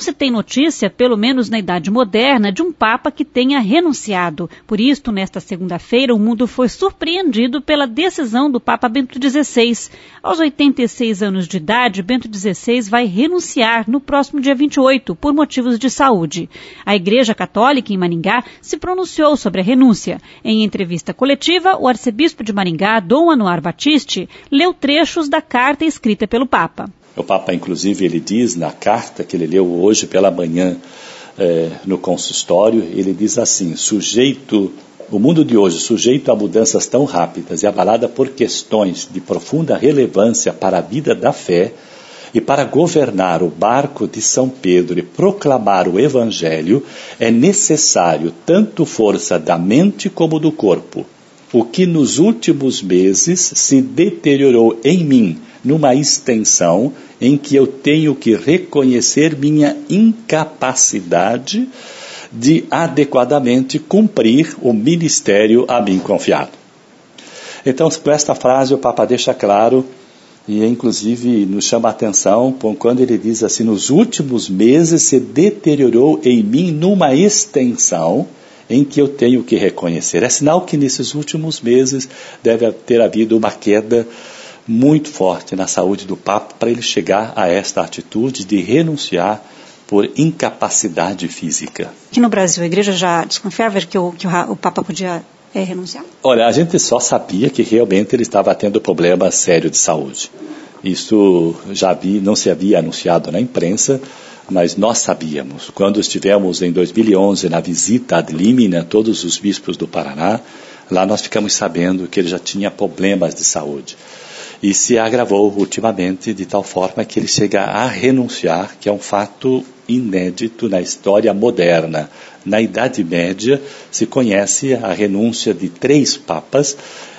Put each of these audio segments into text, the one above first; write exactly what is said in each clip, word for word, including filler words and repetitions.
Não se tem notícia, pelo menos na Idade Moderna, de um Papa que tenha renunciado. Por isto, nesta segunda-feira, o mundo foi surpreendido pela decisão do Papa Bento dezesseis. Aos oitenta e seis anos de idade, Bento dezesseis vai renunciar no próximo dia vinte e oito, por motivos de saúde. A Igreja Católica em Maringá se pronunciou sobre a renúncia. Em entrevista coletiva, o arcebispo de Maringá, Dom Anuar Batiste, leu trechos da carta escrita pelo Papa. O Papa, inclusive, ele diz na carta que ele leu hoje pela manhã eh, no consistório, ele diz assim: sujeito, o mundo de hoje, sujeito a mudanças tão rápidas e abalada por questões de profunda relevância para a vida da fé e para governar o barco de São Pedro e proclamar o Evangelho, é necessário tanto força da mente como do corpo. O que nos últimos meses se deteriorou em mim, numa extensão em que eu tenho que reconhecer minha incapacidade de adequadamente cumprir o ministério a mim confiado. Então, com esta frase, o Papa deixa claro, e inclusive nos chama a atenção, quando ele diz assim: nos últimos meses se deteriorou em mim numa extensão em que eu tenho que reconhecer. É sinal que nesses últimos meses deve ter havido uma queda muito forte na saúde do Papa para ele chegar a esta atitude de renunciar por incapacidade física. Aqui no Brasil, a Igreja já desconfiava que o, que o, o Papa podia é, renunciar? Olha, a gente só sabia que realmente ele estava tendo problemas sérios de saúde. Isso já vi, não se havia anunciado na imprensa, mas nós sabíamos. Quando estivemos em dois mil e onze na visita ad limina, todos os bispos do Paraná, lá nós ficamos sabendo que ele já tinha problemas de saúde. E se agravou ultimamente de tal forma que ele chega a renunciar, que é um fato inédito na história moderna. Na Idade Média se conhece a renúncia de três papas,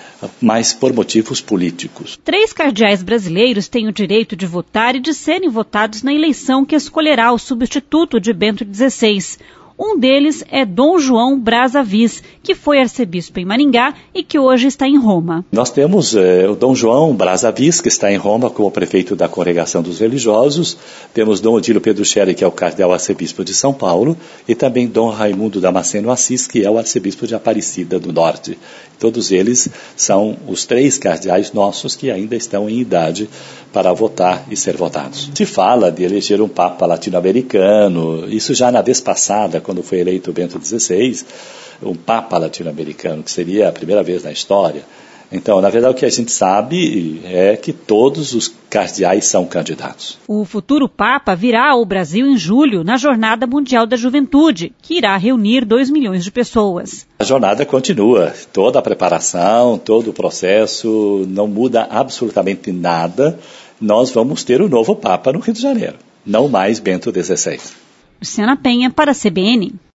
mas por motivos políticos. Três cardeais brasileiros têm o direito de votar e de serem votados na eleição que escolherá o substituto de Bento dezesseis. Um deles é Dom João Braz Avis, que foi arcebispo em Maringá e que hoje está em Roma. Nós temos eh, o Dom João Braz Avis, que está em Roma como prefeito da Congregação dos Religiosos. Temos Dom Odílio Pedruccelli, que é o cardeal arcebispo de São Paulo. E também Dom Raimundo Damasceno Assis, que é o arcebispo de Aparecida do Norte. Todos eles são os três cardeais nossos que ainda estão em idade para votar e ser votados. Se fala de eleger um Papa latino-americano, isso já na vez passada, quando foi eleito o Bento dezesseis, um Papa latino-americano, que seria a primeira vez na história. Então, na verdade, o que a gente sabe é que todos os cardeais são candidatos. O futuro Papa virá ao Brasil em julho, na Jornada Mundial da Juventude, que irá reunir dois milhões de pessoas. A jornada continua, toda a preparação, todo o processo, não muda absolutamente nada. Nós vamos ter o novo Papa no Rio de Janeiro, não mais Bento dezesseis. Luciana Penha para a C B N.